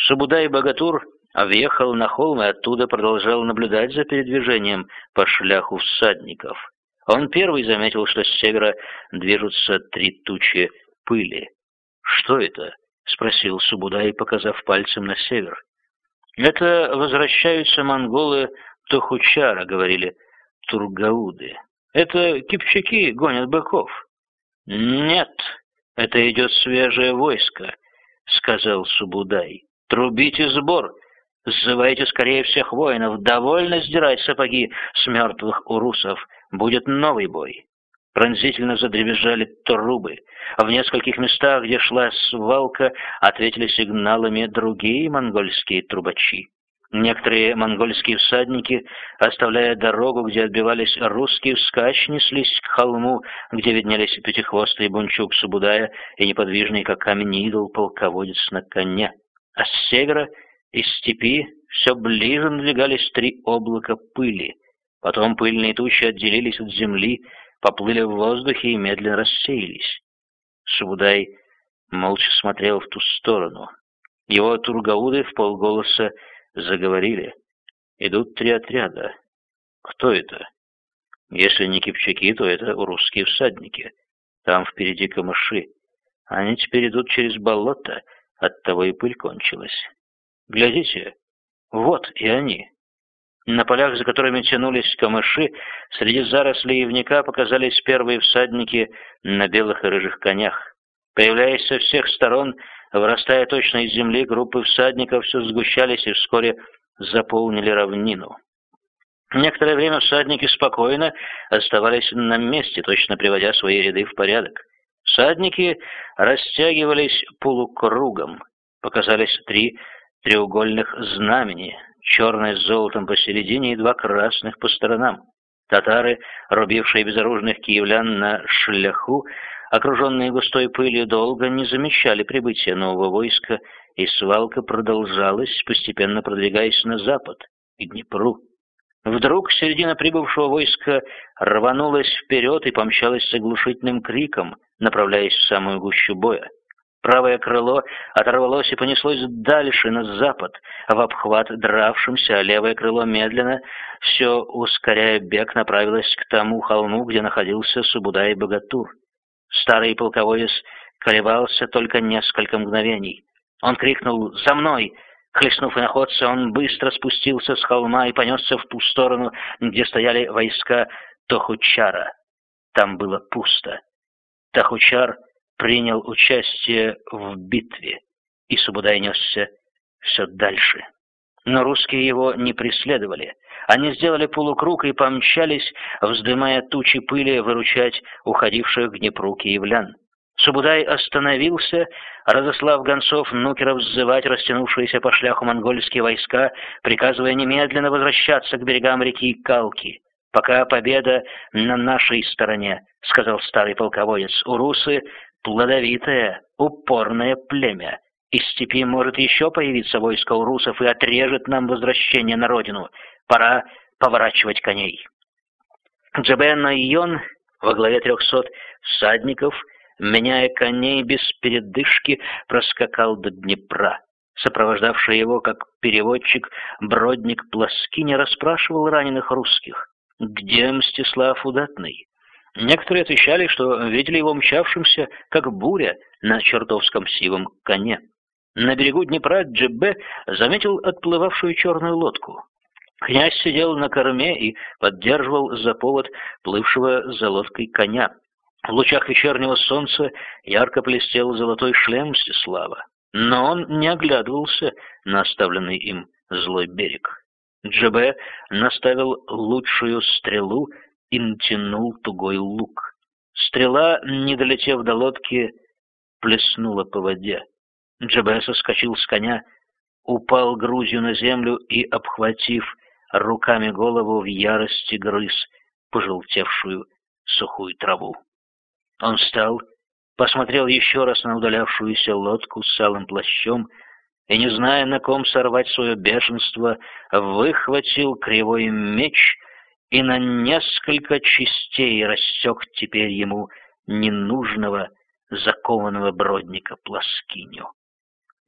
Субудай-богатур въехал на холм и оттуда продолжал наблюдать за передвижением по шляху всадников. Он первый заметил, что с севера движутся 3 тучи пыли. «Что это?» — спросил Субудай, показав пальцем на север. «Это возвращаются монголы Тохучара», — говорили тургауды. «Это кипчаки гонят быков». «Нет, это идет свежее войско», — сказал Субудай. «Трубите сбор, сзывайте скорее всех воинов, довольно сдирать сапоги с мертвых урусов, будет новый бой». Пронзительно задребезжали трубы. В нескольких местах, где шла свалка, ответили сигналами другие монгольские трубачи. Некоторые монгольские всадники, оставляя дорогу, где отбивались русские, вскачь неслись к холму, где виднелись пятихвостый бунчук Субудая и неподвижный, как камень, идол, полководец на коне. А с севера, из степи, все ближе надвигались 3 облака пыли. Потом пыльные тучи отделились от земли, поплыли в воздухе и медленно рассеялись. Субудай молча смотрел в ту сторону. Его тургауды вполголоса заговорили. Идут 3 отряда. Кто это? Если не кипчаки, то это русские всадники. Там впереди камыши. Они теперь идут через болото, оттого и пыль кончилась. Глядите, вот и они. На полях, за которыми тянулись камыши, среди зарослей ивника показались первые всадники на белых и рыжих конях. Появляясь со всех сторон, вырастая точно из земли, группы всадников все сгущались и вскоре заполнили равнину. Некоторое время всадники спокойно оставались на месте, точно приводя свои ряды в порядок. Всадники растягивались полукругом. Показались 3 треугольных знамени, черное с золотом посередине и 2 красных по сторонам. Татары, рубившие безоружных киевлян на шляху, окруженные густой пылью, долго не замечали прибытия нового войска, и свалка продолжалась, постепенно продвигаясь на запад, к Днепру. Вдруг середина прибывшего войска рванулась вперед и помчалась с оглушительным криком, направляясь в самую гущу боя. Правое крыло оторвалось и понеслось дальше, на запад, в обхват дравшимся, а левое крыло медленно, все ускоряя бег, направилось к тому холму, где находился Субудай-богатур. Старый полководец колебался только несколько мгновений. Он крикнул «За мной!». Хлестнув иноходца, он быстро спустился с холма и понесся в ту сторону, где стояли войска Тохучара. Там было пусто. Тохучар принял участие в битве, и Субудай несся все дальше. Но русские его не преследовали. Они сделали полукруг и помчались, вздымая тучи пыли, выручать уходивших к Днепру киевлян. Субудай остановился, разослав гонцов нукеров сзывать растянувшиеся по шляху монгольские войска, приказывая немедленно возвращаться к берегам реки Калки. «Пока победа на нашей стороне», — сказал старый полководец. «Урусы — плодовитое, упорное племя. Из степи может еще появиться войско урусов и отрежет нам возвращение на родину. Пора поворачивать коней». Джебен Айон во главе 300 всадников, меняя коней без передышки, проскакал до Днепра. Сопровождавший его, как переводчик, бродник Плоскиня расспрашивал раненых русских: «Где Мстислав Удатный?» Некоторые отвечали, что видели его мчавшимся, как буря, на чертовском сивом коне. На берегу Днепра Джебе заметил отплывавшую черную лодку. Князь сидел на корме и поддерживал за повод плывшего за лодкой коня. В лучах вечернего солнца ярко блестел золотой шлем Мстислава, но он не оглядывался на оставленный им злой берег. Джебе наставил лучшую стрелу и натянул тугой лук. Стрела, не долетев до лодки, плеснула по воде. Джебе соскочил с коня, упал грудью на землю и, обхватив руками голову, в ярости грыз пожелтевшую сухую траву. Он встал, посмотрел еще раз на удалявшуюся лодку с алым плащом и, не зная, на ком сорвать свое бешенство, выхватил кривой меч и на несколько частей рассек теперь ему ненужного закованного бродника Плоскиню.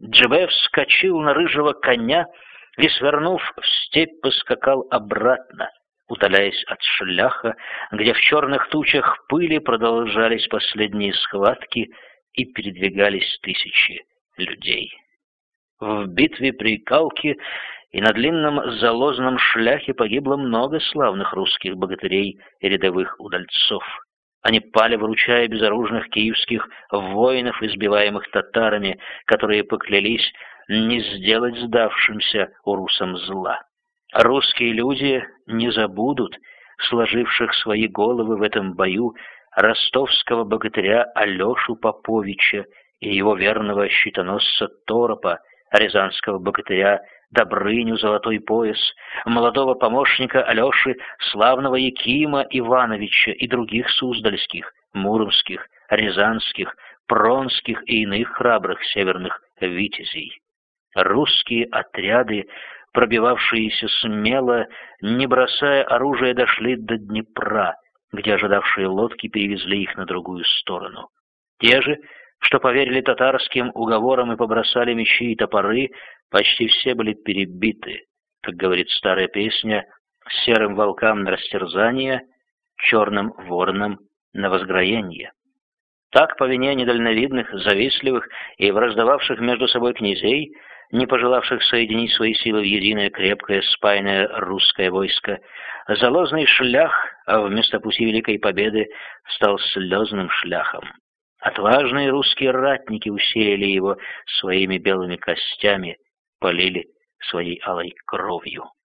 Джебе вскочил на рыжего коня и, свернув в степь, поскакал обратно, удаляясь от шляха, где в черных тучах пыли продолжались последние схватки и передвигались тысячи людей. В битве при Калке и на длинном залозном шляхе погибло много славных русских богатырей и рядовых удальцов. Они пали, выручая безоружных киевских воинов, избиваемых татарами, которые поклялись не сделать сдавшимся урусам зла. Русские люди не забудут сложивших свои головы в этом бою ростовского богатыря Алешу Поповича и его верного щитоносца Торопа, рязанского богатыря Добрыню Золотой Пояс, молодого помощника Алеши славного Якима Ивановича и других суздальских, муромских, рязанских, пронских и иных храбрых северных витязей. Русские отряды, пробивавшиеся смело, не бросая оружие, дошли до Днепра, где ожидавшие лодки перевезли их на другую сторону. Те же, что поверили татарским уговорам и побросали мечи и топоры, почти все были перебиты, как говорит старая песня, серым волкам на растерзание, черным воронам на возграенье. Так, по вине недальновидных, завистливых и враждовавших между собой князей, не пожелавших соединить свои силы в единое крепкое спаянное русское войско, залозный шлях вместо пути великой победы стал слезным шляхом. Отважные русские ратники усеяли его своими белыми костями, полили своей алой кровью.